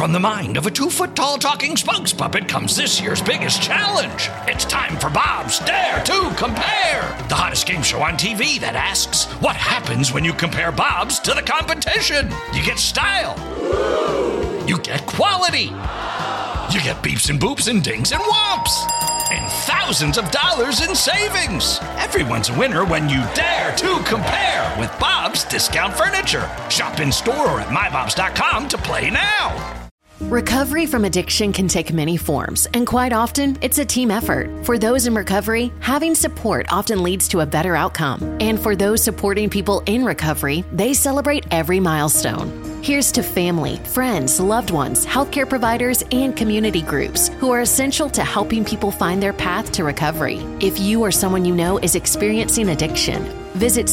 From the mind of a 2-foot-tall talking spokes puppet comes this year's biggest challenge. It's time for Bob's Dare to Compare, the hottest game show on TV that asks, what happens when you compare Bob's to the competition? You get style. You get quality. You get beeps and boops and dings and whomps. And thousands of dollars in savings. Everyone's a winner when you dare to compare with Bob's Discount Furniture. Shop in store or at mybobs.com to play now. Recovery from addiction can take many forms, and quite often, it's a team effort. For those in recovery, having support often leads to a better outcome. And for those supporting people in recovery, they celebrate every milestone. Here's to family, friends, loved ones, healthcare providers, and community groups who are essential to helping people find their path to recovery. If you or someone you know is experiencing addiction, visit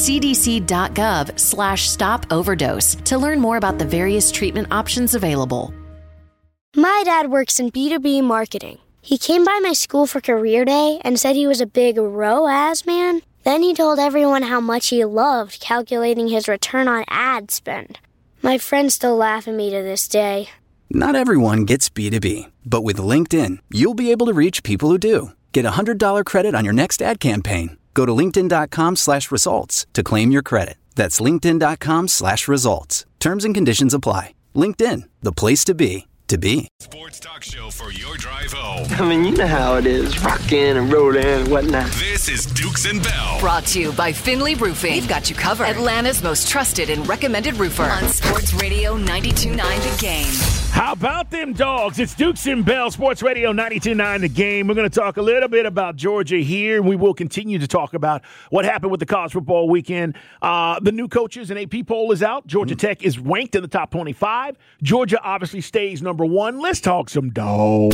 cdc.gov/stop overdose to learn more about the various treatment options available. My dad works in B2B marketing. He came by my school for career day and said he was a big ROAS man. Then he told everyone how much he loved calculating his return on ad spend. My friends still laugh at me to this day. Not everyone gets B2B, but with LinkedIn, you'll be able to reach people who do. Get a $100 credit on your next ad campaign. Go to linkedin.com/results to claim your credit. That's linkedin.com/results. Terms and conditions apply. LinkedIn, the place to be. Sports talk show for your drive home. I mean, you know how it is, rockin' and rollin' and whatnot. This is Dukes and Bell. Brought to you by Finley Roofing. We've got you covered. Atlanta's most trusted and recommended roofer. On Sports Radio 92.9 The Game. How about them dogs? It's Dukes and Bell, Sports Radio 92.9 The Game. We're going to talk a little bit about Georgia here. We will continue to talk about what happened with the college football weekend. The new coaches and AP poll is out. Georgia Tech is ranked in the top 25. Georgia obviously stays number one. Let's talk some dogs.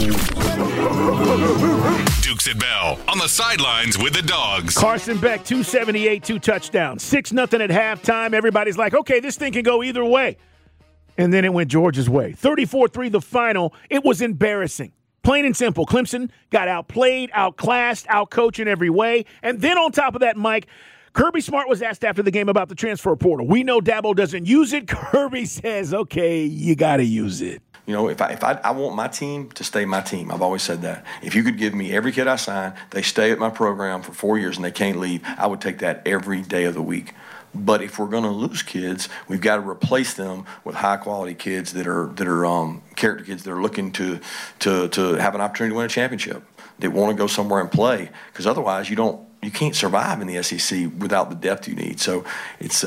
Dukes and Bell on the sidelines with the dogs. Carson Beck, 278, 2 touchdowns. 6-0 at halftime. Everybody's like, okay, this thing can go either way. And then it went Georgia's way. 34-3 the final. It was embarrassing. Plain and simple. Clemson got outplayed, outclassed, outcoached in every way. And then on top of that, Mike, Kirby Smart was asked after the game about the transfer portal. We know Dabo doesn't use it. Kirby says, okay, you got to use it. You know, if I want my team to stay my team, I've always said that. If you could give me every kid I sign, they stay at my program for 4 years and they can't leave, I would take that every day of the week. But if we're going to lose kids, we've got to replace them with high-quality kids that are character kids that are looking to have an opportunity to win a championship, that want to go somewhere and play. Because otherwise, you can't survive in the SEC without the depth you need. So it's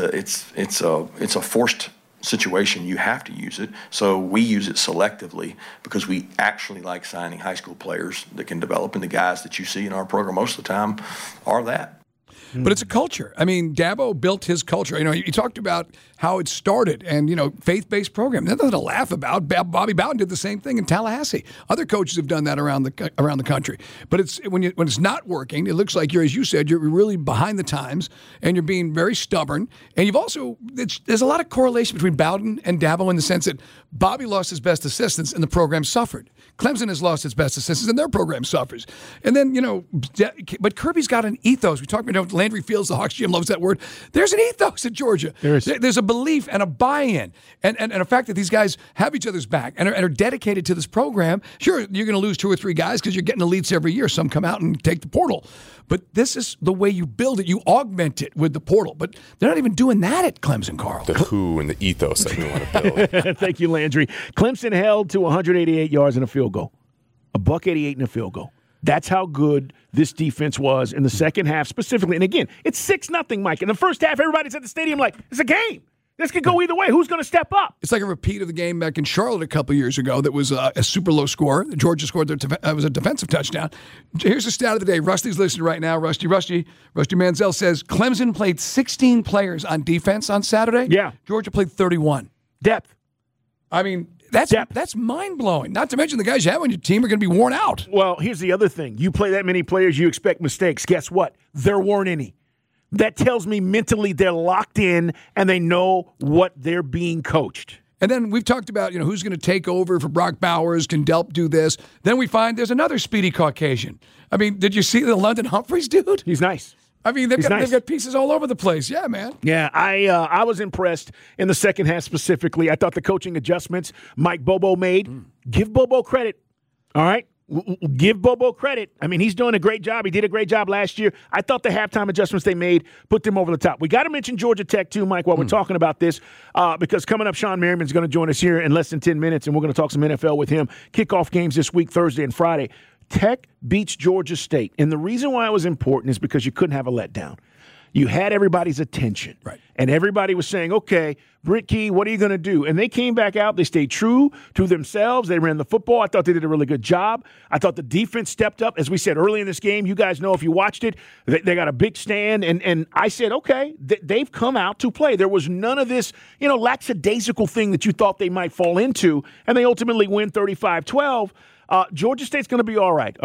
a forced situation. You have to use it. So we use it selectively because we actually like signing high school players that can develop, and the guys that you see in our program most of the time are that. But it's a culture. I mean, Dabo built his culture. You know, he talked about how it started and, you know, faith-based program. That's nothing to laugh about. Bobby Bowden did the same thing in Tallahassee. Other coaches have done that around the country. But it's when it's not working, it looks like as you said, you're really behind the times and you're being very stubborn. And you've also, there's a lot of correlation between Bowden and Dabo in the sense that Bobby lost his best assistants and the program suffered. Clemson has lost its best assistants and their program suffers. And then, you know, but Kirby's got an ethos. We talked about Landry Fields, the Hawks GM loves that word. There's an ethos at Georgia. There's a belief and a buy-in and a fact that these guys have each other's back and are dedicated to this program. Sure, you're going to lose 2 or 3 guys because you're getting elites every year. Some come out and take the portal. But this is the way you build it. You augment it with the portal. But they're not even doing that at Clemson, Carl. The who and the ethos that we want to build. Thank you, Landry. Clemson held to 188 yards and a field goal. $188 in a field goal. That's how good this defense was in the second half specifically. And again, it's 6-0, Mike. In the first half, everybody's at the stadium like, it's a game. This could go either way. Who's going to step up? It's like a repeat of the game back in Charlotte a couple years ago that was a super low score. Georgia scored it was a defensive touchdown. Here's the stat of the day. Rusty's listening right now. Rusty Manziel says Clemson played 16 players on defense on Saturday. Yeah. Georgia played 31. Depth. I mean, that's mind-blowing. Not to mention the guys you have on your team are going to be worn out. Well, here's the other thing. You play that many players, you expect mistakes. Guess what? There weren't any. That tells me mentally they're locked in and they know what they're being coached. And then we've talked about, who's going to take over for Brock Bowers. Can Delp do this? Then we find there's another speedy Caucasian. I mean, did you see the London Humphreys dude? He's nice. I mean, they've got pieces all over the place. Yeah, man. Yeah, I was impressed in the second half specifically. I thought the coaching adjustments Mike Bobo made, give Bobo credit, all right? Give Bobo credit. I mean, he's doing a great job. He did a great job last year. I thought the halftime adjustments they made put them over the top. We got to mention Georgia Tech, too, Mike, while we're talking about this, because coming up, Sean Merriman's going to join us here in less than 10 minutes, and we're going to talk some NFL with him. Kickoff games this week, Thursday and Friday. Tech beats Georgia State. And the reason why it was important is because you couldn't have a letdown. You had everybody's attention. Right. And everybody was saying, okay, Britt Key, what are you going to do? And they came back out. They stayed true to themselves. They ran the football. I thought they did a really good job. I thought the defense stepped up. As we said early in this game, you guys know if you watched it, they got a big stand. And I said, okay, they've come out to play. There was none of this, lackadaisical thing that you thought they might fall into. And they ultimately win 35-12. Georgia State's going to be all right.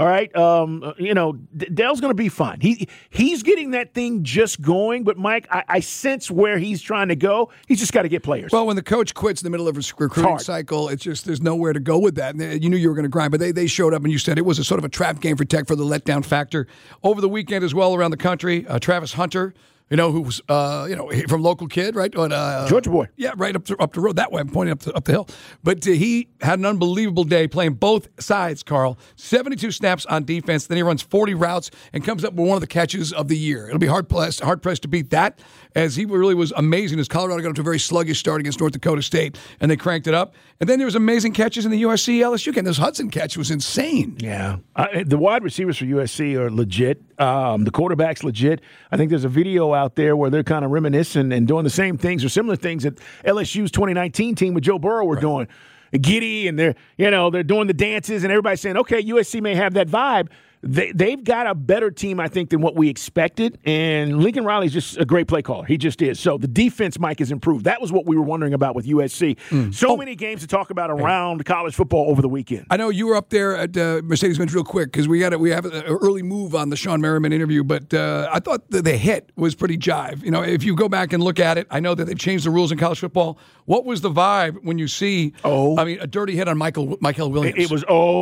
Dell's going to be fine. He's getting that thing just going. But, Mike, I sense where he's trying to go. He's just got to get players. Well, when the coach quits in the middle of a recruiting cycle, it's just there's nowhere to go with that. And you knew you were going to grind. But they showed up, and you said it was a sort of a trap game for Tech for the letdown factor. Over the weekend as well around the country, Travis Hunter, who was, from local kid, right? Georgia boy. Yeah, right up the road that way. I'm pointing up the hill. But he had an unbelievable day playing both sides, Carl. 72 snaps on defense. Then he runs 40 routes and comes up with one of the catches of the year. It'll be hard pressed to beat that, as he really was amazing as Colorado got up to a very sluggish start against North Dakota State, and they cranked it up. And then there was amazing catches in the USC-LSU game. This Hudson catch was insane. Yeah. The wide receivers for USC are legit. The quarterback's legit. I think there's a video out there where they're kind of reminiscing and doing the same things or similar things that LSU's 2019 team with Joe Burrow were doing. Giddy, and they're doing the dances, and everybody's saying, okay, USC may have that vibe. They've got a better team, I think, than what we expected, and Lincoln Riley's just a great play caller. He just is. So the defense, Mike, has improved. That was what we were wondering about with USC. Many games to talk about around college football over the weekend. I know you were up there at Mercedes-Benz real quick because we have an early move on the Sean Merriman interview, but I thought the hit was pretty jive. If you go back and look at it, I know that they've changed the rules in college football. What was the vibe when you see, a dirty hit on Michael Williams? It was,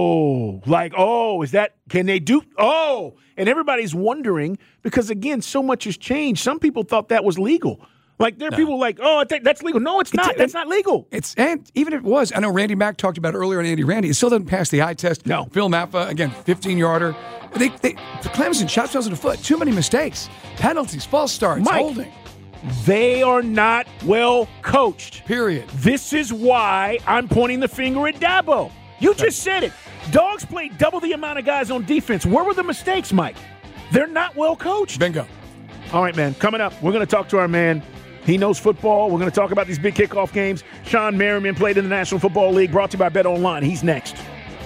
is that, can they do, and everybody's wondering because, again, so much has changed. Some people thought that was legal. Like, there are people like, I think that's legal. No, it's not. That's not legal. And even if it was, I know Randy Mack talked about it earlier on Andy Randy. It still doesn't pass the eye test. No. Phil Maffa, again, 15-yarder. Clemson, shots fell to the foot. Too many mistakes. Penalties, false starts, Mike, holding. They are not well coached. Period. This is why I'm pointing the finger at Dabo. You just said it. Dogs played double the amount of guys on defense. Where were the mistakes, Mike? They're not well coached. Bingo. All right, man. Coming up, we're going to talk to our man. He knows football. We're going to talk about these big kickoff games. Sean Merriman played in the National Football League, brought to you by Bet Online. He's next.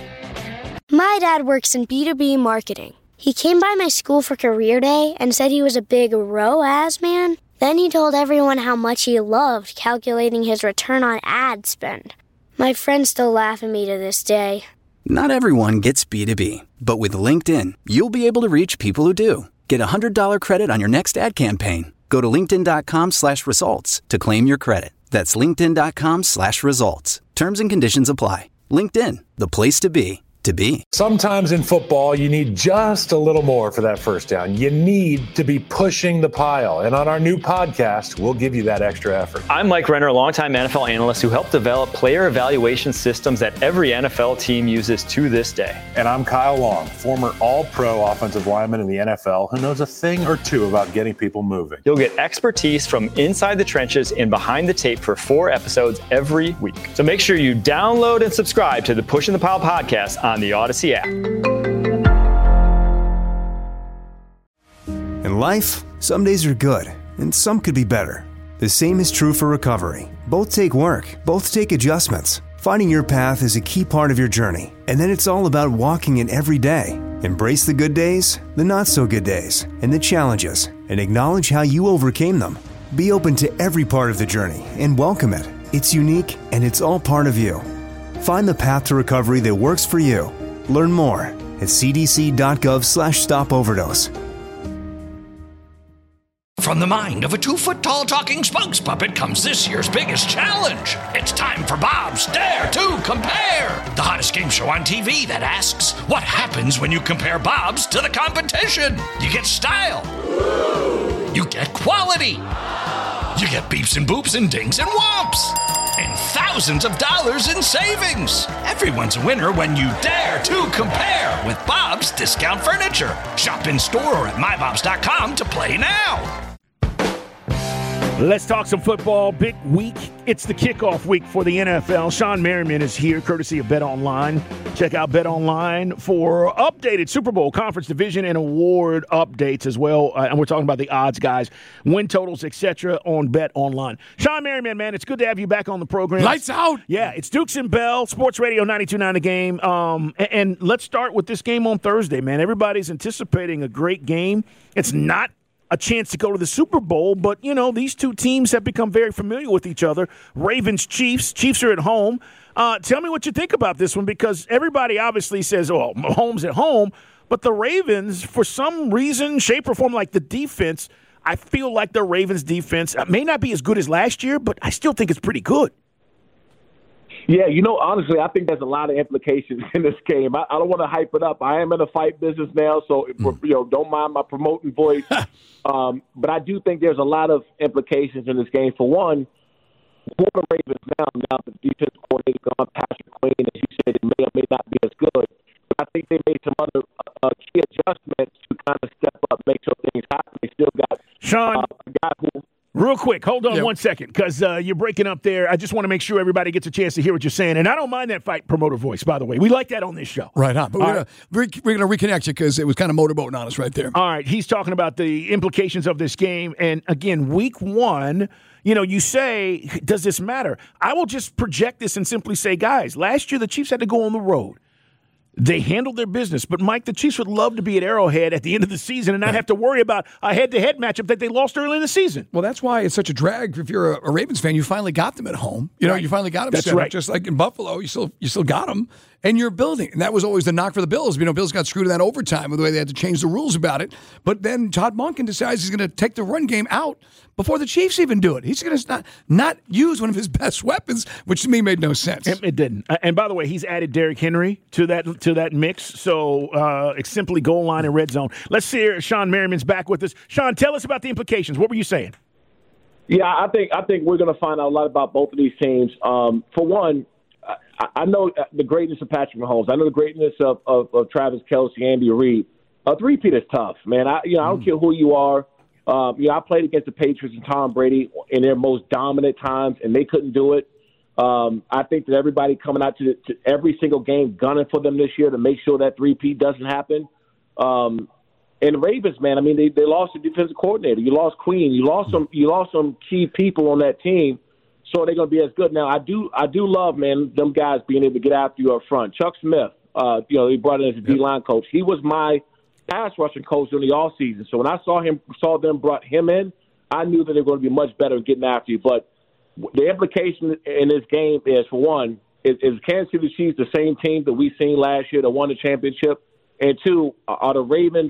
My dad works in B2B marketing. He came by my school for career day and said he was a big ROAS man. Then he told everyone how much he loved calculating his return on ad spend. My friends still laugh at me to this day. Not everyone gets B2B, but with LinkedIn, you'll be able to reach people who do. Get a $100 credit on your next ad campaign. Go to linkedin.com/results to claim your credit. That's linkedin.com/results. Terms and conditions apply. LinkedIn, the place to be. Sometimes in football, you need just a little more for that first down. You need to be pushing the pile. And on our new podcast, we'll give you that extra effort. I'm Mike Renner, a longtime NFL analyst who helped develop player evaluation systems that every NFL team uses to this day. And I'm Kyle Long, former all-pro offensive lineman in the NFL who knows a thing or two about getting people moving. You'll get expertise from inside the trenches and behind the tape for 4 episodes every week. So make sure you download and subscribe to the Pushing the Pile podcast on the Odyssey app. In life, some days are good, and some could be better. The same is true for recovery. Both take work, both take adjustments. Finding your path is a key part of your journey, and then it's all about walking it every day. Embrace the good days, the not-so-good days, and the challenges, and acknowledge how you overcame them. Be open to every part of the journey and welcome it. It's unique, and it's all part of you. Find the path to recovery that works for you. Learn more at cdc.gov/stopoverdose. From the mind of a 2-foot-tall talking spokes puppet comes this year's biggest challenge. It's time for Bob's Dare to Compare. The hottest hottest game show on TV that asks, what happens when you compare Bob's to the competition? You get style. You get quality. You get beeps and boops and dings and whomps. And thousands of dollars in savings. Everyone's a winner when you dare to compare with Bob's Discount Furniture. Shop in store or at mybobs.com to play now. Let's talk some football. Big week. It's the kickoff week for the NFL. Sean Merriman is here, courtesy of Bet Online. Check out Bet Online for updated Super Bowl conference division and award updates as well. And we're talking about the odds, guys, win totals, etc. on Bet Online. Sean Merriman, man, it's good to have you back on the program. Lights out. Yeah, it's Dukes and Bell, Sports Radio 92.9 The Game. And let's start with this game on Thursday, man. Everybody's anticipating a great game. It's not a chance to go to the Super Bowl, but, you know, these two teams have become very familiar with each other. Ravens, Chiefs. Chiefs are at home. Tell me what you think about this one, because everybody obviously says, oh, Mahomes at home, but the Ravens, for some reason, shape, or form, like the defense, I feel like the Ravens' defense may not be as good as last year, but I still think it's pretty good. Yeah, you know, honestly, I think there's a lot of implications in this game. I don't want to hype it up. I am in the fight business now, so don't mind my promoting voice. But I do think there's a lot of implications in this game. For one, for the Ravens now the defensive coordinator gone, Patrick Queen, as you said, it may or may not be as good. But I think they made some other key adjustments to kind of step up, make sure things happen. They still got Sean, a guy who. Real quick, hold on 1 second, because you're breaking up there. I just want to make sure everybody gets a chance to hear what you're saying. And I don't mind that fight promoter voice, by the way. We like that on this show. Right on. But we're going to reconnect you because it was kind of motorboating on us right there. All right. He's talking about the implications of this game. And, again, week one, you know, you say, does this matter? I will just project this and simply say, guys, last year the Chiefs had to go on the road. They handled their business. But, Mike, the Chiefs would love to be at Arrowhead at the end of the season and not have to worry about a head-to-head matchup that they lost early in the season. Well, that's why it's such a drag. If you're a Ravens fan, you finally got them at home. You know, you finally got them That's set right. up. Just like in Buffalo, you still got them. And you're building. And that was always the knock for the Bills. You know, Bills got screwed in that overtime with the way they had to change the rules about it. But then Todd Monken decides he's going to take the run game out before the Chiefs even do it. He's going to not use one of his best weapons, which to me made no sense. It didn't. And by the way, he's added Derrick Henry to that mix. So it's simply goal line and red zone. Let's hear Sean Merriman's back with us. Sean, tell us about the implications. What were you saying? Yeah, I think we're going to find out a lot about both of these teams. For one, I know the greatness of Patrick Mahomes. I know the greatness of Travis Kelce, Andy Reid. A three-peat is tough, man. I don't care who you are. I played against the Patriots and Tom Brady in their most dominant times, and they couldn't do it. I think that everybody coming out to every single game gunning for them this year to make sure that three-peat doesn't happen. And the Ravens, man, I mean, they lost the defensive coordinator. You lost Queen. You lost some key people on that team. So they're going to be as good. Now, I do love, man, them guys being able to get after you up front. Chuck Smith, they brought in as a D-line coach. He was my pass rushing coach during the offseason. So when I saw them brought him in, I knew that they were going to be much better at getting after you. But the implication in this game is, for one, is Kansas City Chiefs the same team that we seen last year that won the championship? And two, are the Ravens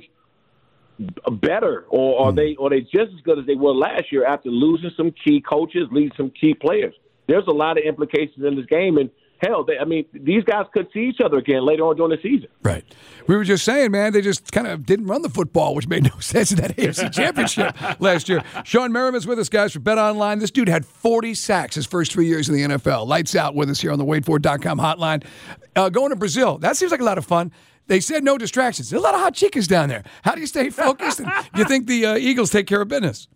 better, or are they just as good as they were last year after losing some key coaches, losing some key players? There's a lot of implications in this game, and hell, these guys could see each other again later on during the season. Right. We were just saying, man, they just kind of didn't run the football, which made no sense in that AFC Championship last year. Sean Merriman's with us, guys, for Bet Online. This dude had 40 sacks his first 3 years in the NFL. Lights out with us here on the WadeFord.com hotline. Going to Brazil, that seems like a lot of fun. They said no distractions. There's a lot of hot chicas down there. How do you stay focused? And do you think the Eagles take care of business?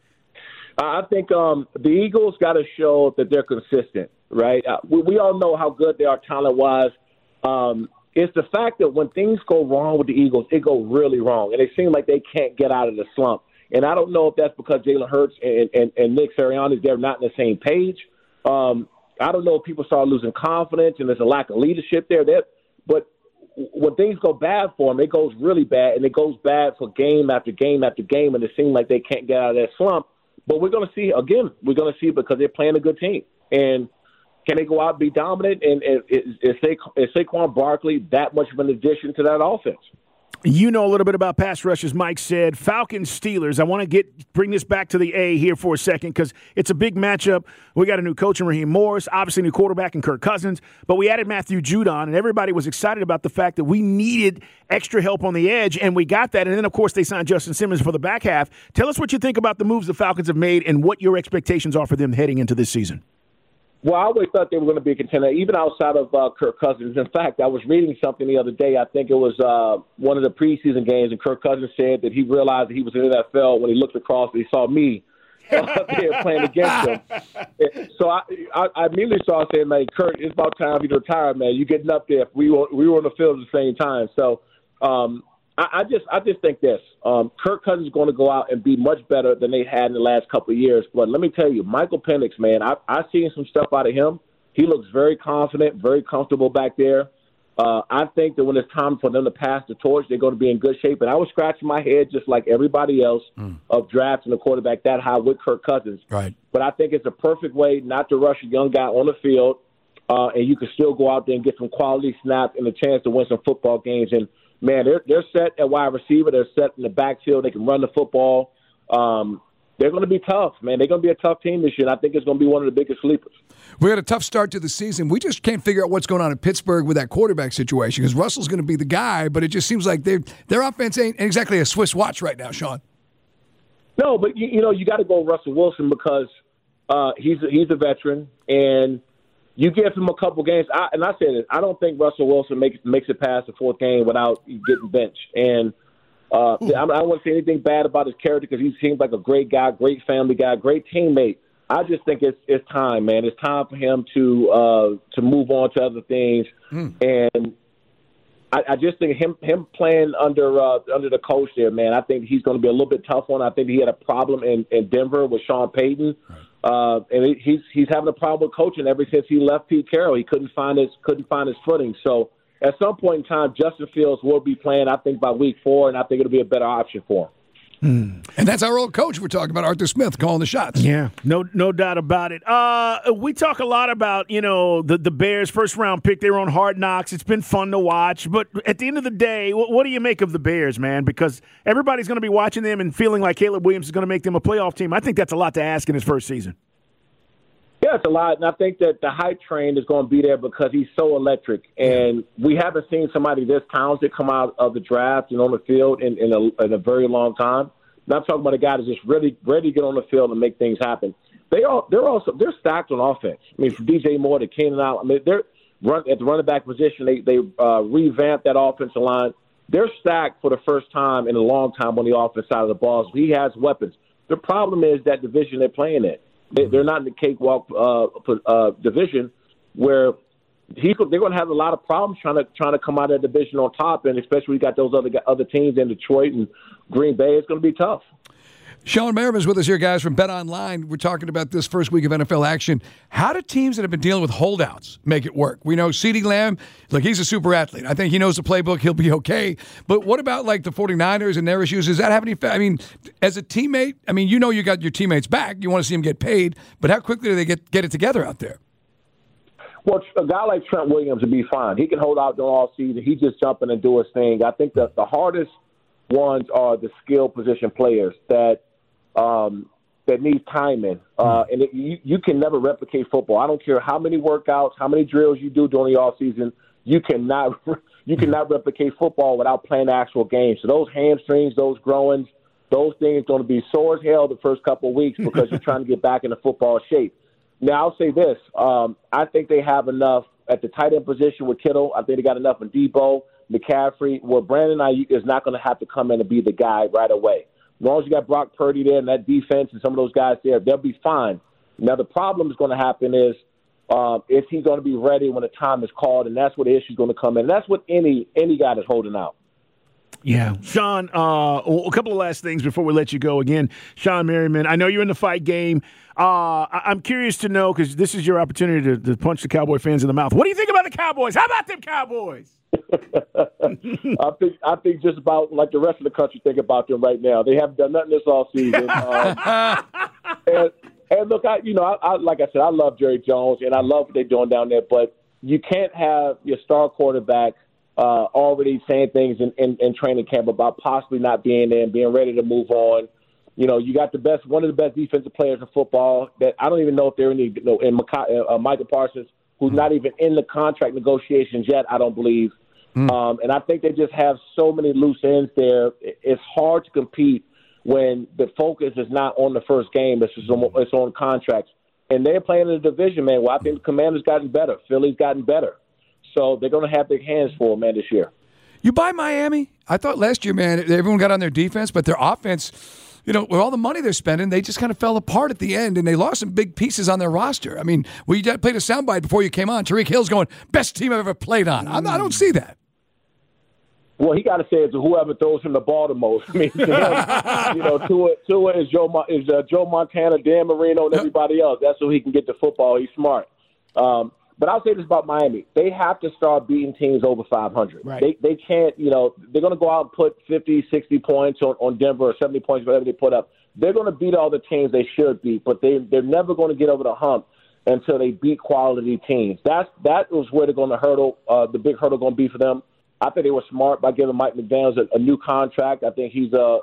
I think the Eagles got to show that they're consistent, right? We all know how good they are talent-wise. It's the fact that when things go wrong with the Eagles, it goes really wrong, and it seems like they can't get out of the slump. And I don't know if that's because Jalen Hurts and Nick Sirianni, they're not on the same page. I don't know if people start losing confidence and there's a lack of leadership there. But when things go bad for them, it goes really bad, and it goes bad for game after game after game, and it seems like they can't get out of that slump. But we're going to see, again, because they're playing a good team. And can they go out and be dominant? And is Saquon Barkley that much of an addition to that offense? You know a little bit about pass rush, as Mike said. Falcons, Steelers. I want to bring this back to the A here for a second because it's a big matchup. We got a new coach in Raheem Morris, obviously a new quarterback in Kirk Cousins, but we added Matthew Judon, and everybody was excited about the fact that we needed extra help on the edge, and we got that. And then, of course, they signed Justin Simmons for the back half. Tell us what you think about the moves the Falcons have made and what your expectations are for them heading into this season. Well, I always thought they were going to be a contender, even outside of Kirk Cousins. In fact, I was reading something the other day. I think it was one of the preseason games, and Kirk Cousins said that he realized that he was in the NFL when he looked across and he saw me there playing against him. So I immediately started saying, man, Kirk, it's about time you retire, man. You're getting up there. We were on the field at the same time. So I just think this. Kirk Cousins is going to go out and be much better than they had in the last couple of years. But let me tell you, Michael Penix, man, I've seen some stuff out of him. He looks very confident, very comfortable back there. I think that when it's time for them to pass the torch, they're going to be in good shape. And I was scratching my head just like everybody else of drafting a quarterback that high with Kirk Cousins. Right. But I think it's a perfect way not to rush a young guy on the field, and you can still go out there and get some quality snaps and a chance to win some football games. And man, they're set at wide receiver. They're set in the backfield. They can run the football. They're going to be tough, man. They're going to be a tough team this year, and I think it's going to be one of the biggest sleepers. We had a tough start to the season. We just can't figure out what's going on in Pittsburgh with that quarterback situation because Russell's going to be the guy, but it just seems like their offense ain't exactly a Swiss watch right now, Sean. No, but, you got to go Russell Wilson because he's a veteran, and you give him a couple games. I said it. I don't think Russell Wilson makes it past the fourth game without getting benched. And I don't want to say anything bad about his character because he seems like a great guy, great family guy, great teammate. I just think it's time, man. It's time for him to move on to other things. And I just think him playing under the coach there, man, I think he's going to be a little bit tough on. I think he had a problem in Denver with Sean Payton. And he's having a problem with coaching ever since he left Pete Carroll. He couldn't find his footing. So at some point in time, Justin Fields will be playing, I think, by week 4, and I think it'll be a better option for him. And that's our old coach we're talking about, Arthur Smith, calling the shots. Yeah, no doubt about it. We talk a lot about, the Bears' first-round pick. They were on Hard Knocks. It's been fun to watch. But at the end of the day, what do you make of the Bears, man? Because everybody's going to be watching them and feeling like Caleb Williams is going to make them a playoff team. I think that's a lot to ask in his first season. Yeah, it's a lot, and I think that the hype train is going to be there because he's so electric, and we haven't seen somebody this talented come out of the draft and on the field in a very long time. And I'm talking about a guy that's just really ready to get on the field and make things happen. They're stacked on offense. I mean, from DJ Moore to Keenan Allen, I mean, they're at the running back position. They revamped that offensive line. They're stacked for the first time in a long time on the offense side of the ball. So he has weapons. The problem is that division they're playing in. They're not in the cakewalk division where they're going to have a lot of problems trying to come out of that division on top, and especially we got those other teams in Detroit and Green Bay. It's going to be tough. Sean Merriman's with us here, guys, from Bet Online. We're talking about this first week of NFL action. How do teams that have been dealing with holdouts make it work? We know CeeDee Lamb, look, he's a super athlete. I think he knows the playbook. He'll be okay. But what about, like, the 49ers and their issues? Does that have any – I mean, as a teammate, I mean, you got your teammates back. You want to see them get paid. But how quickly do they get it together out there? Well, a guy like Trent Williams would be fine. He can hold out during all season. He just jump in and do his thing. I think that the hardest ones are the skill position players that needs timing. And you can never replicate football. I don't care how many workouts, how many drills you do during the off season. You cannot replicate football without playing actual games. So those hamstrings, those groins, those things are going to be sore as hell the first couple of weeks because you're trying to get back into football shape. Now, I'll say this. I think they have enough at the tight end position with Kittle. I think they got enough in Debo, McCaffrey. Well, Brandon Ayuk is not going to have to come in and be the guy right away. As long as you got Brock Purdy there and that defense and some of those guys there, they'll be fine. Now, the problem is going to happen is he going to be ready when the time is called, and that's where the issue is going to come in. And that's what any guy that's holding out. Yeah. Sean, a couple of last things before we let you go. Again, Sean Merriman, I know you're in the fight game. I'm curious to know, because this is your opportunity to punch the Cowboy fans in the mouth. What do you think about the Cowboys? How about them Cowboys? I think just about like the rest of the country think about them right now. They haven't done nothing this offseason. And look, I like I said, I love Jerry Jones, and I love what they're doing down there, but you can't have your star quarterback already saying things in training camp about possibly not being there and being ready to move on. You got one of the best defensive players in football that I don't even know if they're in Micah Parsons, who's not even in the contract negotiations yet, I don't believe. And I think they just have so many loose ends there. It's hard to compete when the focus is not on the first game. It's on contracts. And they're playing in the division, man. Well, I think the Commanders gotten better. Philly's gotten better. So they're going to have big hands for them, man, this year. You buy Miami? I thought last year, man, everyone got on their defense, but their offense, with all the money they're spending, they just kind of fell apart at the end, and they lost some big pieces on their roster. I mean, we played a soundbite before you came on. Tariq Hill's going, best team I've ever played on. I don't see that. Well, he got to say it to whoever throws him the ball the most. I mean, Tua is Joe Montana, Dan Marino, and everybody else. That's so he can get the football. He's smart. But I'll say this about Miami. They have to start beating teams over 500. Right. They can't, they're going to go out and put 50, 60 points on Denver or 70 points, whatever they put up. They're going to beat all the teams they should beat, but they're never going to get over the hump until they beat quality teams. That was where they're going to hurdle, the big hurdle going to be for them. I think they were smart by giving Mike McDaniels a new contract. I think he's a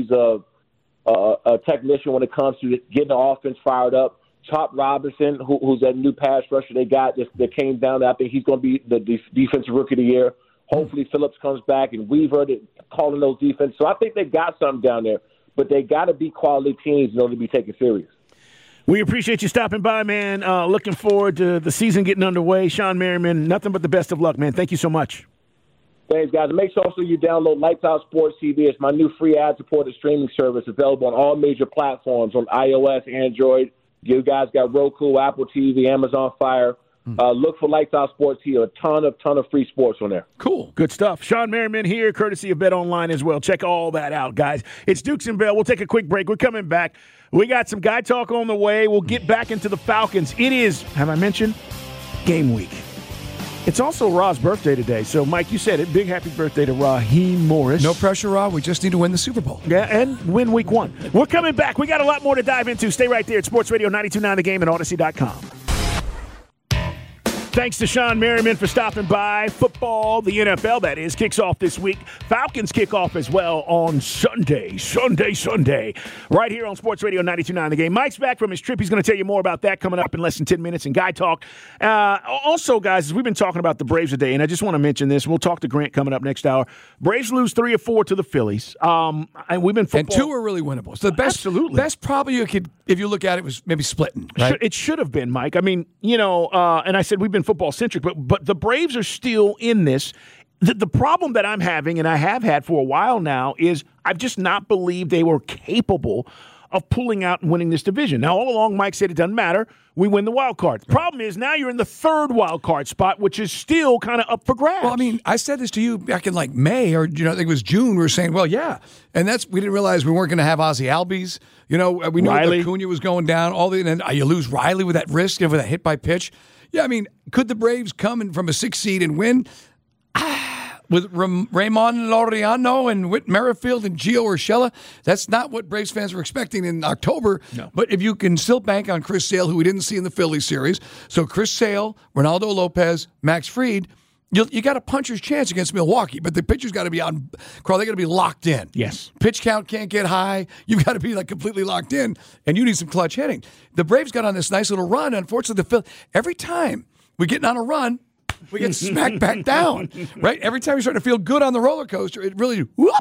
technician when it comes to getting the offense fired up. Chop Robinson, who's that new pass rusher they got that came down. I think he's going to be the defensive rookie of the year. Hopefully Phillips comes back and Weaver calling those defense. So I think they got something down there, but they got to be quality teams in order to be taken serious. We appreciate you stopping by, man. Looking forward to the season getting underway. Sean Merriman, nothing but the best of luck, man. Thank you so much. Thanks, guys. And make sure also you download Lights Out Sports TV. It's my new free ad-supported streaming service available on all major platforms on iOS, Android. You guys got Roku, Apple TV, Amazon Fire. Look for Lights Out Sports here. A ton of free sports on there. Cool. Good stuff. Sean Merriman here, courtesy of Bet Online as well. Check all that out, guys. It's Dukes and Bell. We'll take a quick break. We're coming back. We got some guy talk on the way. We'll get back into the Falcons. It is, have I mentioned, game week. It's also Ra's birthday today. So, Mike, you said it. Big happy birthday to Raheem Morris. No pressure, Ra. We just need to win the Super Bowl. Yeah, and win week one. We're coming back. We got a lot more to dive into. Stay right there at Sports Radio 92.9 The Game and Odyssey.com. Thanks to Sean Merriman for stopping by. Football, the NFL, that is, kicks off this week. Falcons kick off as well on Sunday. Right here on Sports Radio 92.9 The Game. Mike's back from his trip. He's going to tell you more about that coming up in less than 10 minutes in Guy Talk. Also, guys, as we've been talking about the Braves today, and I just want to mention this. We'll talk to Grant coming up next hour. Braves lose 3 or 4 to the Phillies. And we've been football. And 2 are really winnable. So the best probably you could, if you look at it, was maybe splitting. Right? It should have been, Mike. I mean, and I said we've been football-centric, but the Braves are still in this. The problem that I'm having, and I have had for a while now, is I've just not believed they were capable of pulling out and winning this division. Now, all along, Mike said it doesn't matter. We win the wild card. The problem is now you're in the 3rd wild card spot, which is still kind of up for grabs. Well, I mean, I said this to you back in like May or, I think it was June. We were saying, well, yeah. And we didn't realize we weren't going to have Ozzie Albies. We knew Acuna was going down. And then you lose Riley with that wrist, with that hit by pitch. Yeah, I mean, could the Braves come in from a 6th seed and win? With Raymond Laureano and Whit Merrifield and Gio Urshela, that's not what Braves fans were expecting in October. No. But if you can still bank on Chris Sale, who we didn't see in the Phillies series, so Chris Sale, Ronaldo Lopez, Max Fried, you got a puncher's chance against Milwaukee, but the pitcher's got to be on, Carl, they got to be locked in. Yes. Pitch count can't get high. You've got to be completely locked in, and you need some clutch hitting. The Braves got on this nice little run. Unfortunately, every time we get on a run, we get smacked back down, right? Every time you're starting to feel good on the roller coaster, it really, whoop.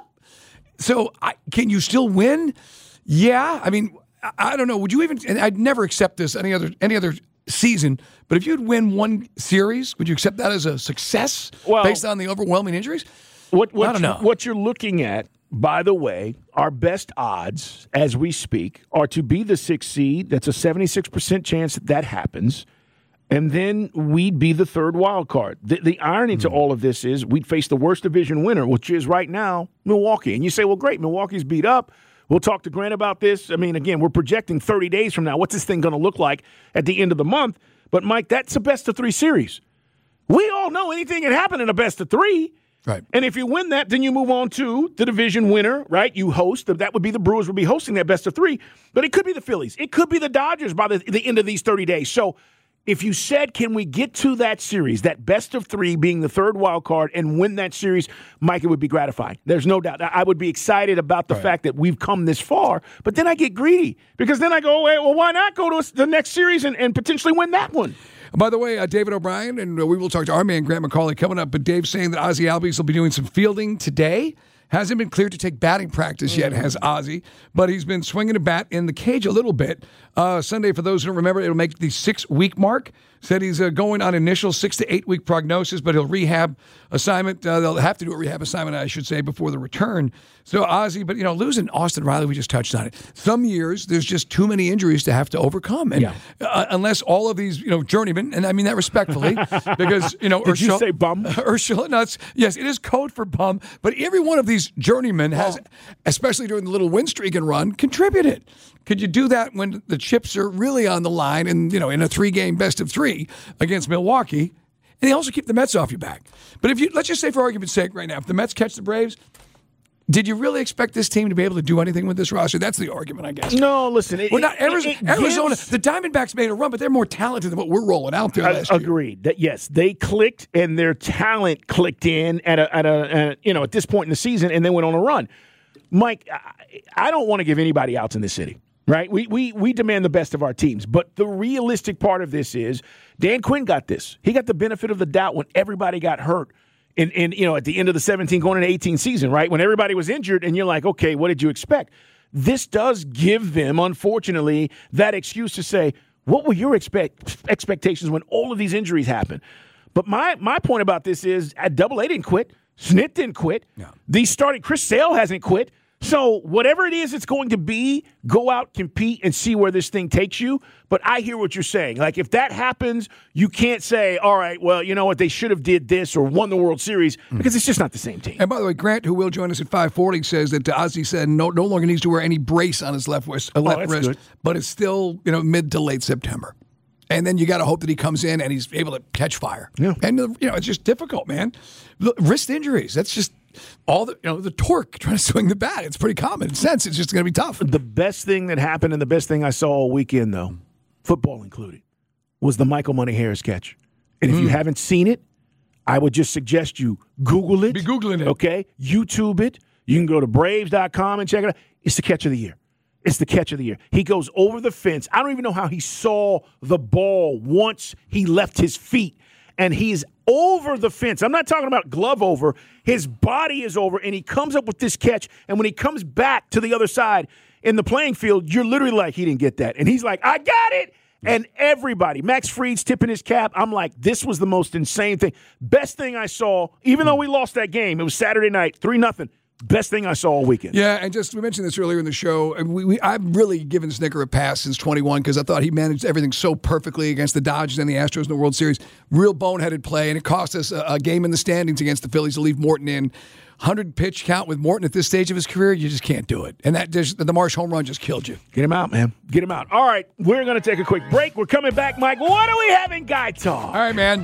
So can you still win? Yeah. I mean, I don't know. Would you even, and I'd never accept this any other season, but if you'd win one series, would you accept that as a success based on the overwhelming injuries? I don't know. What you're looking at, by the way, our best odds as we speak are to be the 6th seed. That's a 76% chance that happens. And then we'd be the 3rd wild card. The irony to all of this is we'd face the worst division winner, which is right now Milwaukee. And you say, well, great, Milwaukee's beat up. We'll talk to Grant about this. I mean, again, we're projecting 30 days from now. What's this thing going to look like at the end of the month? But, Mike, that's a best-of-3 series. We all know anything can happen in a best-of-3. Right. And if you win that, then you move on to the division winner, right? You host. That would be the Brewers would be hosting that best-of-3. But it could be the Phillies. It could be the Dodgers by the end of these 30 days. So if you said, can we get to that series, that best of three being the third wild card and win that series, Mike, it would be gratifying. There's no doubt. I would be excited about the fact that we've come this far, but then I get greedy because then I go, well, why not go to the next series and potentially win that one? By the way, David O'Brien, and we will talk to our man Grant McCauley coming up, but Dave's saying that Ozzie Albies will be doing some fielding today. Hasn't been cleared to take batting practice yet, has Ozzie, but he's been swinging a bat in the cage a little bit. Sunday, for those who don't remember, it'll make the 6-week mark. Said he's going on initial 6 to 8 week prognosis, but he'll rehab assignment. They'll have to do a rehab assignment, I should say, before the return. So Ozzie, but losing Austin Riley, we just touched on it. Some years there's just too many injuries to have to overcome, and unless all of these journeymen, and I mean that respectfully, because did you say bum? Urshela nuts. Yes, it is code for bum, but every one of these journeymen has, especially during the little win streak and run, contributed. Could you do that when the chips are really on the line and, in a 3-game best of 3 against Milwaukee? And they also keep the Mets off your back. But let's just say for argument's sake right now, if the Mets catch the Braves, did you really expect this team to be able to do anything with this roster? That's the argument, I guess. No, listen. Arizona, the Diamondbacks made a run, but they're more talented than what we're rolling out there last year. Agreed. That yes, they clicked and their talent clicked in at this point in the season and then went on a run. Mike, I don't want to give anybody outs in this city. Right? We demand the best of our teams. But the realistic part of this is Dan Quinn got this. He got the benefit of the doubt when everybody got hurt in at the end of the 17 going into 18 season, right? When everybody was injured and you're like, okay, what did you expect? This does give them, unfortunately, that excuse to say, what were your expectations when all of these injuries happen? But my point about this is Double-A didn't quit. Snit didn't quit. No. Chris Sale hasn't quit. So whatever it is it's going to be, go out, compete, and see where this thing takes you. But I hear what you're saying. Like, if that happens, you can't say, all right, well, you know what, they should have did this or won the World Series, because it's just not the same team. And by the way, Grant, who will join us at 5:40, says that Ozzie said no longer needs to wear any brace on his left wrist, good. But it's still mid to late September. And then you got to hope that he comes in and he's able to catch fire. Yeah. And it's just difficult, man. Wrist injuries, that's just all the torque trying to swing the bat. It's pretty common sense. It's just going to be tough. The best thing that happened and the best thing I saw all weekend, though, football included, was the Michael Money Harris catch. And if you haven't seen it, I would just suggest you Google it. Be Googling it. Okay? YouTube it. You can go to Braves.com and check it out. It's the catch of the year. It's the catch of the year. He goes over the fence. I don't even know how he saw the ball once he left his feet. And he's over the fence. I'm not talking about glove over. His body is over, and he comes up with this catch. And when he comes back to the other side in the playing field, you're literally like, he didn't get that. And he's like, I got it. And everybody, Max Fried's tipping his cap. I'm like, this was the most insane thing. Best thing I saw, even though we lost that game. It was Saturday night, 3-0. Best thing I saw all weekend. Yeah, and we mentioned this earlier in the show. I've really given Snicker a pass since 21 because I thought he managed everything so perfectly against the Dodgers and the Astros in the World Series. Real boneheaded play, and it cost us a game in the standings against the Phillies to leave Morton in. 100-pitch count with Morton at this stage of his career, you just can't do it. And the Marsh home run just killed you. Get him out, man. Get him out. All right, we're going to take a quick break. We're coming back, Mike. What are we having Guy Talk? All right, man.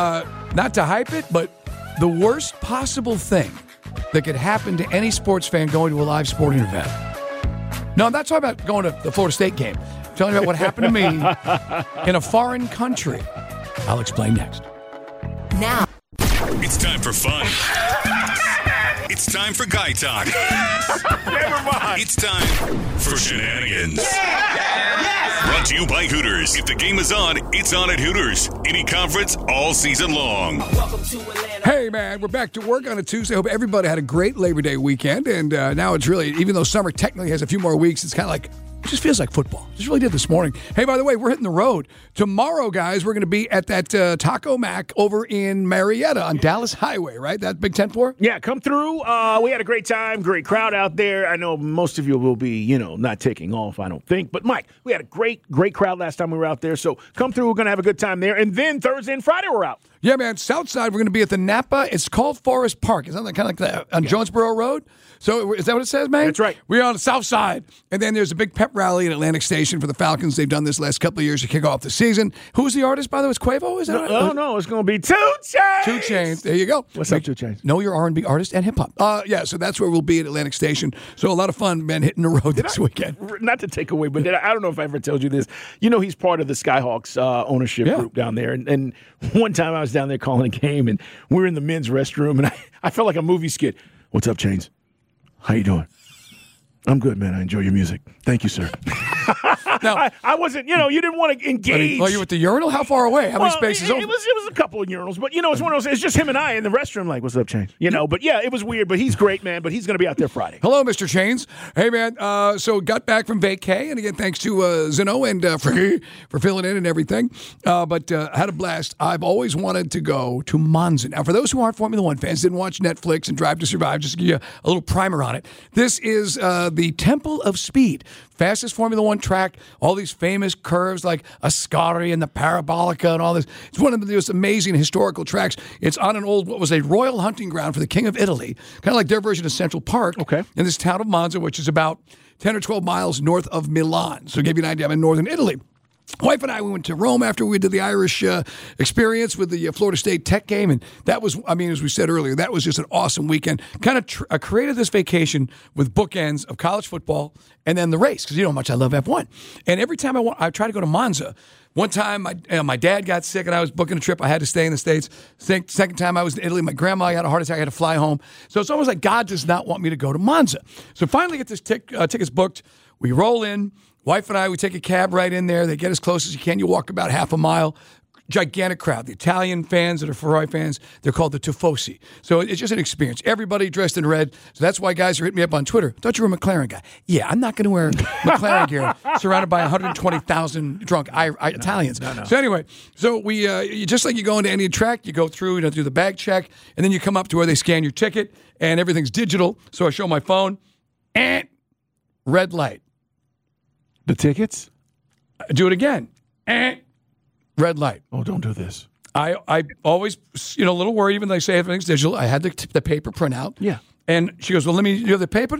Not to hype it, but the worst possible thing that could happen to any sports fan going to a live sporting event. No, I'm not talking about going to the Florida State game. I'm telling you about what happened to me in a foreign country. I'll explain next. Now. It's time for fun. It's time for Guy Talk. Never mind. It's time for shenanigans. Brought to you by Hooters. If the game is on, it's on at Hooters. Any conference all season long. Hey, man, we're back to work on a Tuesday. Hope everybody had a great Labor Day weekend. And now it's really, even though summer technically has a few more weeks, it's kind of like, it just feels like football. It just really did this morning. Hey, by the way, we're hitting the road. Tomorrow, guys, we're going to be at that Taco Mac over in Marietta on Dallas Highway, right? That Big Tent for? Yeah, come through. We had a great time, great crowd out there. I know most of you will be, not taking off, I don't think. But, Mike, we had a great crowd last time we were out there. So come through. We're going to have a good time there. And then Thursday and Friday we're out. Yeah, man. Southside, we're going to be at the Napa. It's called Forest Park. Isn't that kind of like that on Jonesboro Road? So is that what it says, man? That's right. We're on the south side. And then there's a big pep rally at Atlantic Station for the Falcons. They've done this last couple of years to kick off the season. Who's the artist, by the way? It's Quavo? Is that right? No. It's going to be 2 Chainz. 2 Chainz. There you go. What's up, 2 Chainz? Know your R&B artist and hip-hop. Yeah, so that's where we'll be at Atlantic Station. So a lot of fun, man, hitting the road this weekend. Not to take away, but I don't know if I ever told you this. You know he's part of the Skyhawks ownership group down there. And one time I was down there calling a game, and we were in the men's restroom, and I felt like a movie skit. What's up, Chainz? How you doing? I'm good, man. I enjoy your music. Thank you, sir. Now, I wasn't, you didn't want to engage. Oh, you at the urinal? How far away? How many spaces over? It was a couple of urinals, but, it's one of those, it's just him and I in the restroom, like, what's up, Chainz? But yeah, it was weird, but he's great, man, but he's going to be out there Friday. Hello, Mr. Chainz. Hey, man, so got back from vacay, and again, thanks to Zeno and for filling in and everything, but had a blast. I've always wanted to go to Monza. Now, for those who aren't Formula One fans, didn't watch Netflix and Drive to Survive, just to give you a little primer on it, this is the Temple of Speed, fastest Formula One track, all these famous curves like Ascari and the Parabolica and all this. It's one of the most amazing historical tracks. It's on what was a royal hunting ground for the King of Italy, kind of like their version of Central Park, in this town of Monza, which is about 10 or 12 miles north of Milan. So to give you an idea, I'm in northern Italy. Wife and I, we went to Rome after we did the Irish experience with the Florida State Tech game. And that was, as we said earlier, that was just an awesome weekend. Kind of created this vacation with bookends of college football and then the race, because you know how much I love F1. And every time I try to go to Monza. One time, my dad got sick, and I was booking a trip. I had to stay in the States. Second time, I was in Italy. My grandma had a heart attack. I had to fly home. So it's almost like God does not want me to go to Monza. So finally get this tickets booked. We roll in. Wife and I, we take a cab right in there. They get as close as you can. You walk about half a mile. Gigantic crowd. The Italian fans that are Ferrari fans, they're called the Tifosi. So it's just an experience. Everybody dressed in red. So that's why guys are hitting me up on Twitter. Thought you were a McLaren guy. Yeah, I'm not going to wear McLaren gear surrounded by 120,000 drunk Italians. No. So anyway, we just like you go into any track, you go through, do the bag check, and then you come up to where they scan your ticket, and everything's digital. So I show my phone, and red light. The tickets? Do it again. Red light. Oh, don't do this. I always, a little worried, even though they say everything's digital. I had the paper printout. Yeah. And she goes, well, you have the paper?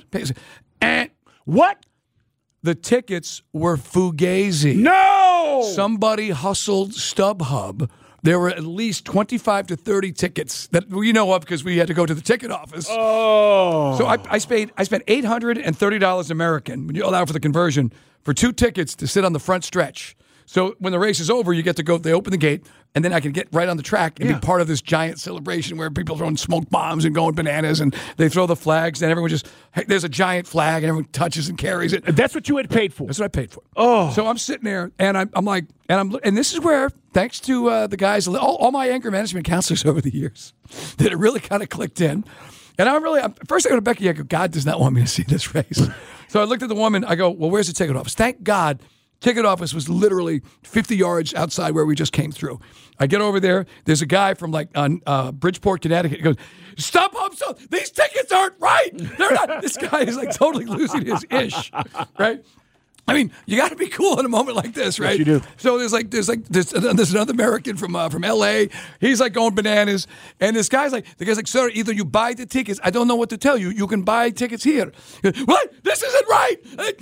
What? The tickets were Fugazi. No! Somebody hustled StubHub. There were at least 25 to 30 tickets that we know of because we had to go to the ticket office. Oh. So I spent $830 American, when you allow for the conversion, for 2 tickets to sit on the front stretch. So when the race is over, you get to go, they open the gate, and then I can get right on the track and be part of this giant celebration where people are throwing smoke bombs and going bananas, and they throw the flags, and everyone there's a giant flag, and everyone touches and carries it. That's what you had paid for? That's what I paid for. Oh. So I'm sitting there, and and this is where, thanks to the guys, all my anger management counselors over the years, that it really kind of clicked in. And first I go to Becky, I go, God does not want me to see this race. So I looked at the woman, I go, well, where's the ticket office? Thank God, ticket office was literally 50 yards outside where we just came through. I get over there, there's a guy from Bridgeport, Connecticut, he goes, stop, these tickets aren't right. They're not. This guy is totally losing his ish, right? You got to be cool in a moment like this, right? Yes, you do. So there's another American from L.A. He's going bananas, and the guy's like, sir, either you buy the tickets. I don't know what to tell you. You can buy tickets here. What? This isn't right.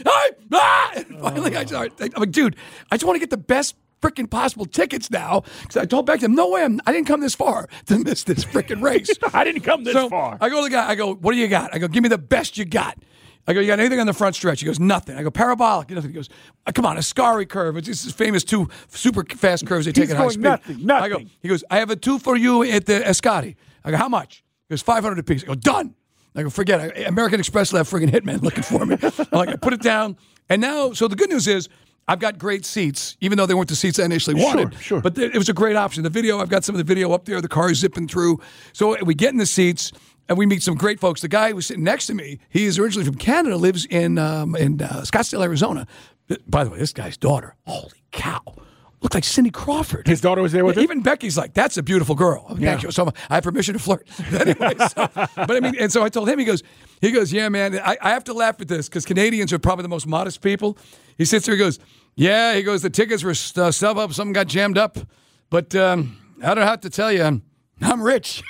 And finally, I'm like, dude, I just want to get the best freaking possible tickets now, because I told Beckham, no way, I didn't come this far to miss this freaking race. I didn't come this far. I go to the guy. I go, what do you got? I go, give me the best you got. I go, you got anything on the front stretch? He goes, nothing. I go, parabolic, nothing. He goes, come on, Ascari curve. It's this famous 2 super fast curves they take at high speed. Nothing. He goes, I have a 2 for you at the Ascari. I go, how much? He goes, $500 a piece. I go, done. I go, forget it. American Express left friggin' hitman looking for me. I put it down. And now, so the good news is, I've got great seats, even though they weren't the seats I initially wanted. Sure. But it was a great option. The video, I've got some of the video up there. The car is zipping through. So we get in the seats. And we meet some great folks. The guy who was sitting next to me, he is originally from Canada, lives in Scottsdale, Arizona. By the way, this guy's daughter, holy cow, looked like Cindy Crawford. His daughter was there with him? Even Becky's like, that's a beautiful girl. Thank you. So I have permission to flirt. Anyway, and so I told him, he goes, yeah, man, I have to laugh at this because Canadians are probably the most modest people. He sits there, he goes, the tickets were StubHub, something got jammed up. But I don't have to tell you, I'm rich.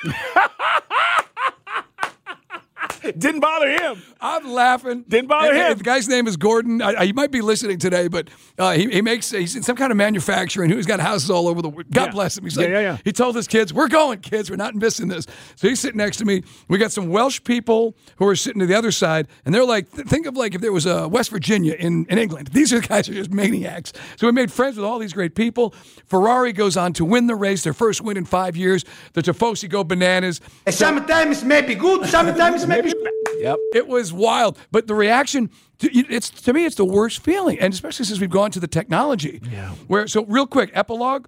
Didn't bother him. I'm laughing. Didn't bother him. The guy's name is Gordon. He might be listening today, but he's in some kind of manufacturing. He's got houses all over the world. God bless him. He's like, he told his kids, we're going, kids. We're not missing this. So he's sitting next to me. We got some Welsh people who are sitting to the other side, and they're like, think of like if there was a West Virginia in England. These are the guys who are just maniacs. So we made friends with all these great people. Ferrari goes on to win the race, their first win in 5 years. The Tifosi go bananas. Sometimes maybe good, sometimes maybe. Yep. It was wild. But the reaction, to me, it's the worst feeling. And especially since we've gone to the technology. Yeah. So real quick, epilogue,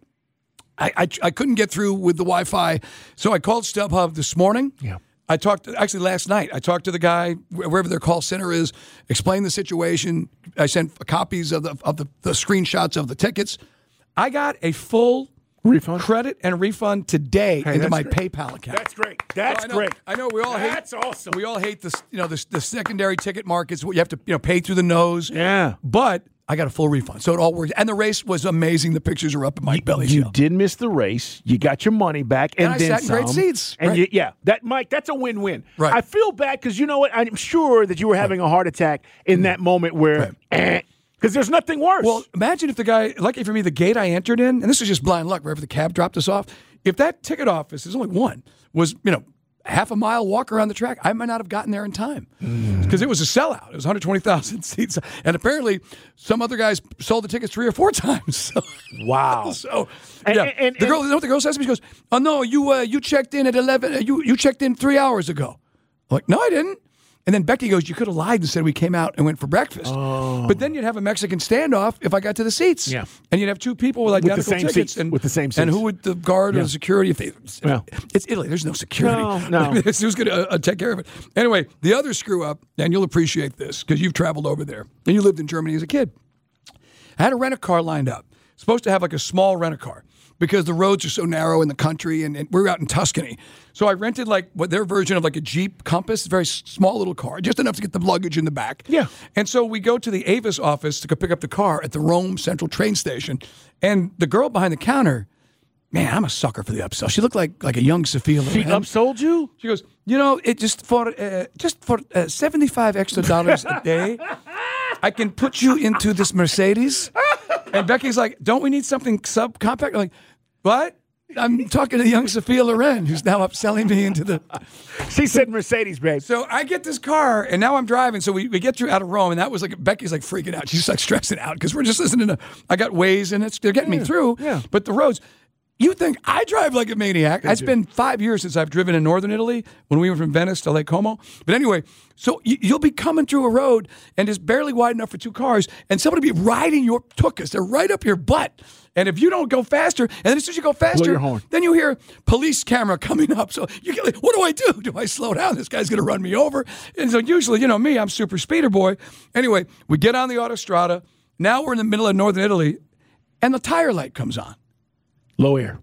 I couldn't get through with the Wi-Fi. So I called StubHub this morning. Yeah. Last night, I talked to the guy, wherever their call center is, explained the situation. I sent copies of the screenshots of the tickets. I got a full refund, credit and refund today into my PayPal account. That's great. That's great. I know we all hate. That's awesome. We all hate the secondary ticket markets. You have to pay through the nose. Yeah. But I got a full refund, so it all works. And the race was amazing. The pictures are up at Mike Belly's You show. did miss the race. You got your money back, and I then sat in some. great seats. And Right. Mike, that's a win-win. Right. I feel bad because you know what? I'm sure that you were having a heart attack in that moment where. Because there's nothing worse. Well, imagine if the guy, lucky for me, the gate I entered in, and this was just blind luck, wherever the cab dropped us off, if that ticket office, there's only one, was, half a mile walk around the track, I might not have gotten there in time. Because it was a sellout. It was 120,000 seats. And apparently, some other guys sold the tickets 3 or 4 times. So, wow. So, the girl, you know what the girl says to me? She goes, oh, no, you checked in at 11, you checked in 3 hours ago. I'm like, no, I didn't. And then Becky goes, you could have lied and said we came out and went for breakfast. Oh. But then you'd have a Mexican standoff if I got to the seats. Yeah. And you'd have 2 people with identical tickets. With the same seats. And who would the guard or the security? It's Italy. There's no security. No. Who's going to take care of it? Anyway, the other screw up, and you'll appreciate this because you've traveled over there. And you lived in Germany as a kid. I had a rent-a-car lined up. Supposed to have like a small rent-a-car, because the roads are so narrow in the country, and we're out in Tuscany. So I rented their version of like a Jeep Compass, a very small little car, just enough to get the luggage in the back. Yeah. And so we go to the Avis office to go pick up the car at the Rome Central train station, and the girl behind the counter, man, I'm a sucker for the upsell. She looked like a young Sophia Loren. She upsold you? She goes, it just for $75 extra a day, I can put you into this Mercedes. And Becky's like, don't we need something subcompact? I'm like, what? I'm talking to young Sophia Loren, who's now upselling me into the... She said Mercedes, babe. So I get this car, and now I'm driving. So we get out of Rome, and that was like, Becky's like freaking out. She's like stressing out because we're just listening to... I got Waze, and they're getting me through. Yeah. But the roads... You think I drive like a maniac. It's been 5 years since I've driven in northern Italy when we went from Venice to Lake Como. But anyway, so you'll be coming through a road and it's barely wide enough for 2 cars, and somebody be riding your tuchus. They're right up your butt. And if you don't go faster, and then as soon as you go faster, blow your horn. Then you hear police camera coming up. So you get like, what do I do? Do I slow down? This guy's going to run me over. And so usually, me, I'm super speeder boy. Anyway, we get on the autostrada. Now we're in the middle of northern Italy, and the tire light comes on. Low air.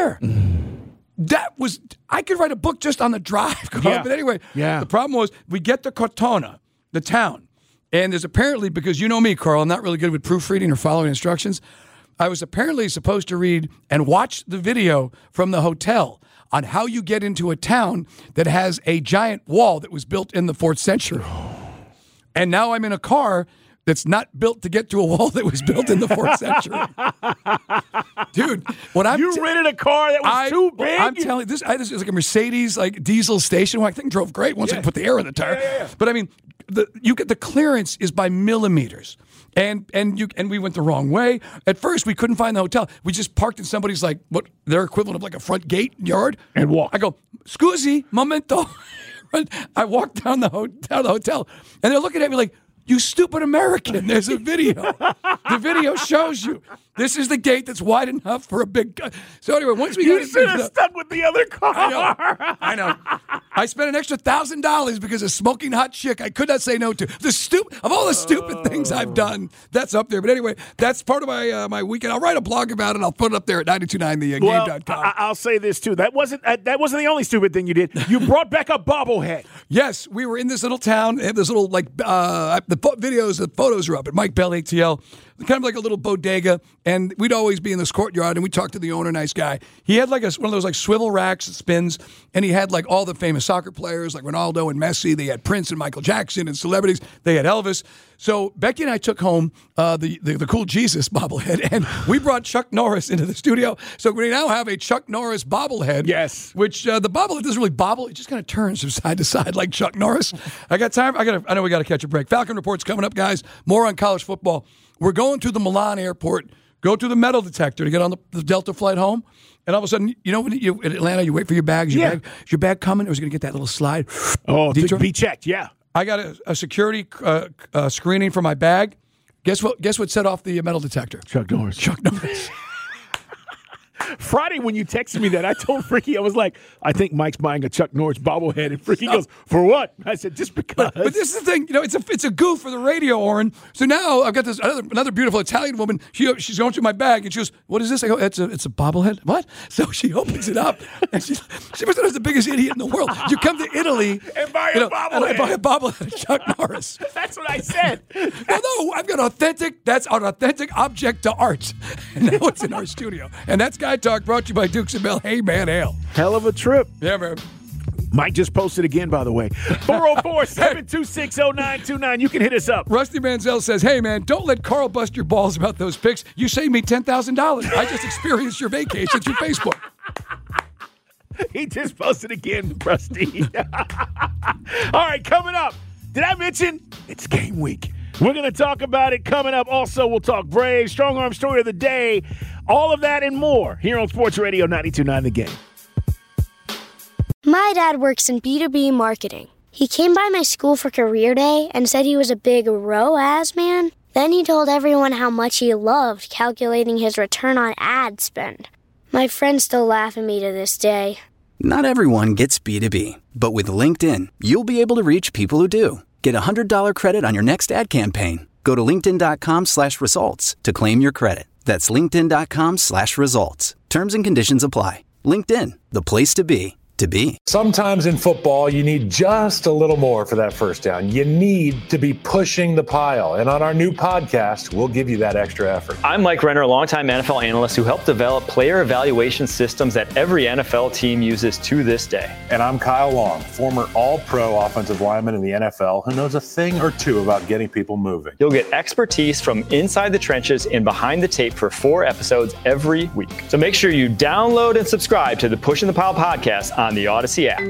That was, I could write a book just on the drive, Carl. Yeah. But anyway, the problem was we get to Cortona, the town, and there's apparently, because you know me, Carl, I'm not really good with proofreading or following instructions. I was apparently supposed to read and watch the video from the hotel on how you get into a town that has a giant wall that was built in the 4th century. And now I'm in a car that's not built to get to a wall that was built in the 4th century. Dude, you rented a car that was too big? I'm telling you, this is like a Mercedes diesel station wagon. I think drove great once I put the air in the tire. Yeah. But I mean, the clearance is by millimeters. And we went the wrong way. At first, we couldn't find the hotel. We just parked in somebody's what their equivalent of like a front gate yard and walked. I go, scusi, momento. I walked down the hotel, and they're looking at me like, you stupid American, there's a video. The video shows you. This is the gate that's wide enough for a big gun. So anyway, once we got You should have stuck with the other car. I know. I spent an extra $1,000 because a smoking hot chick I could not say no to. Of all the stupid things I've done, that's up there. But anyway, that's part of my weekend. I'll write a blog about it. I'll put it up there at 929thegame.com. I'll say this too. That wasn't the only stupid thing you did. You brought back a bobblehead. Yes, we were in this little town. They had this little the videos, the photos are up at Mike Bell ATL. kind of like a little bodega, and we'd always be in this courtyard, and we'd talk to the owner, nice guy. He had like one of those like swivel racks that spins, and he had like all the famous soccer players like Ronaldo and Messi. They had Prince and Michael Jackson and celebrities. They had Elvis. So Becky and I took home the cool Jesus bobblehead, and we brought Chuck Norris into the studio. So we now have a Chuck Norris bobblehead. Yes. Which the bobblehead doesn't really bobble. It just kind of turns from side to side like Chuck Norris. I got time. I know we got to catch a break. Falcon Report's coming up, guys. More on college football. We're going through the Milan airport, go through the metal detector to get on the Delta flight home. And all of a sudden, you know, when in Atlanta, you wait for your bag. Is your bag coming? Or is it going to get that little slide? Oh, to be checked, yeah. I got a security screening for my bag. Guess what set off the metal detector? Chuck Norris. Chuck Norris. Friday, when you texted me that, I told Freaky, I was like, I think Mike's buying a Chuck Norris bobblehead. And Freaky goes, for what? I said, just because. But this is the thing, you know, it's a goof for the radio, Oren. So now I've got this another beautiful Italian woman. She's going through my bag, and she goes, what is this? I go, it's a bobblehead. What? So she opens it up, and she must have been the biggest idiot in the world. You come to Italy and buy a bobblehead. And I buy a bobblehead of Chuck Norris. That's what I said. Well, no, I've got that's an authentic object to art. And now it's in our studio. And that's Guy Talk, brought to you by Dukes and Bell. Hey, man, Ale. Hell of a trip. Yeah, man. Mike just posted again, by the way. 404-726-0929. You can hit us up. Rusty Manziel says, hey, man, don't let Carl bust your balls about those picks. You saved me $10,000. I just experienced your vacation through Facebook. He just posted again, Rusty. All right, coming up. Did I mention it's game week? We're going to talk about it coming up. Also, we'll talk Braves, strong arm story of the day, all of that and more here on Sports Radio 92.9 The Game. My dad works in B2B marketing. He came by my school for career day and said he was a big ROAS man. Then he told everyone how much he loved calculating his return on ad spend. My friends still laugh at me to this day. Not everyone gets B2B, but with LinkedIn, you'll be able to reach people who do. Get a $100 credit on your next ad campaign. Go to linkedin.com/results to claim your credit. That's linkedin.com/results. Terms and conditions apply. LinkedIn, the place to be. Sometimes in football, you need just a little more for that first down. You need to be pushing the pile. And on our new podcast, we'll give you that extra effort. I'm Mike Renner, a longtime NFL analyst who helped develop player evaluation systems that every NFL team uses to this day. And I'm Kyle Long, former all-pro offensive lineman in the NFL who knows a thing or two about getting people moving. You'll get expertise from inside the trenches and behind the tape for 4 episodes every week. So make sure you download and subscribe to the Pushing the Pile podcast on the Odyssey app.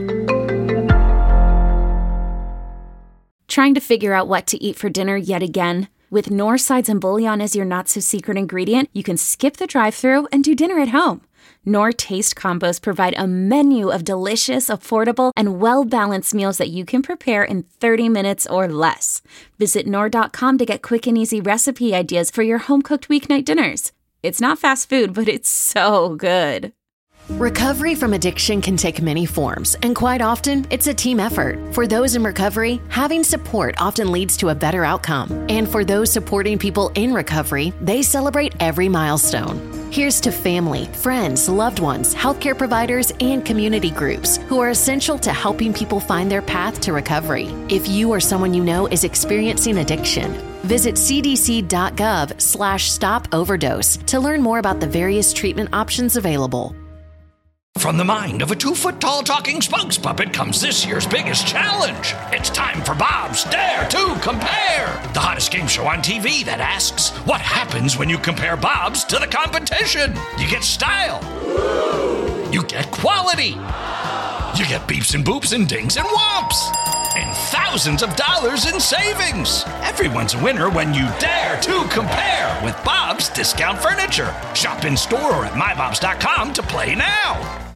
Trying to figure out what to eat for dinner yet again? With Knorr sides and bouillon as your not-so-secret ingredient, you can skip the drive-thru and do dinner at home. Knorr Taste Combos provide a menu of delicious, affordable, and well-balanced meals that you can prepare in 30 minutes or less. Visit Knorr.com to get quick and easy recipe ideas for your home-cooked weeknight dinners. It's not fast food, but it's so good. Recovery from addiction can take many forms, and quite often, it's a team effort. For those in recovery, having support often leads to a better outcome. And for those supporting people in recovery, they celebrate every milestone. Here's to family, friends, loved ones, healthcare providers, and community groups who are essential to helping people find their path to recovery. If you or someone you know is experiencing addiction, visit cdc.gov/stop overdose to learn more about the various treatment options available. From the mind of a 2-foot-tall talking spokes puppet comes this year's biggest challenge. It's time for Bob's Dare to Compare, the hottest game show on TV that asks, what happens when you compare Bob's to the competition? You get style. You get quality. You get beeps and boops and dings and whomps. And thousands of dollars in savings. Everyone's a winner when you dare to compare with Bob's Discount Furniture. Shop in store or at mybobs.com to play now.